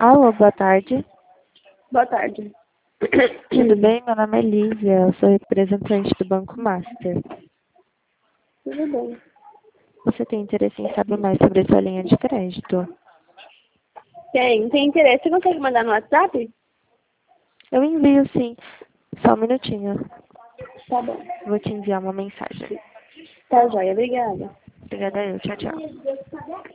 Alô, boa tarde. Boa tarde. Tudo bem? Meu nome é Lívia, eu sou representante do Banco Master. Tudo bem. Você tem interesse em saber mais sobre a sua linha de crédito? Tem interesse? Você consegue mandar no WhatsApp? Eu envio sim. Só um minutinho. Tá bom. Vou te enviar uma mensagem. Tá joia, obrigada. Obrigada eu. Tchau, tchau.